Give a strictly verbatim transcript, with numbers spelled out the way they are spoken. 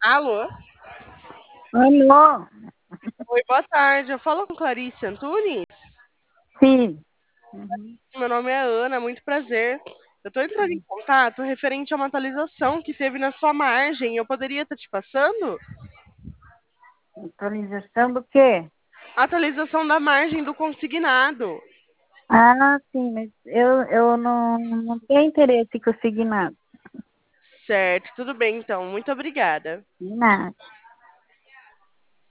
Alô? Alô? Oi, boa tarde. Eu falo com Clarice Antunes. Sim. Uhum. Meu nome é Ana, muito prazer. Eu estou entrando em contato referente a uma atualização que teve na sua margem. Eu poderia estar te passando? Atualização do quê? Atualização da margem do consignado. Ah, sim, mas eu, eu não, não tenho interesse com o Signado. Certo, tudo bem então. Muito obrigada. Nada.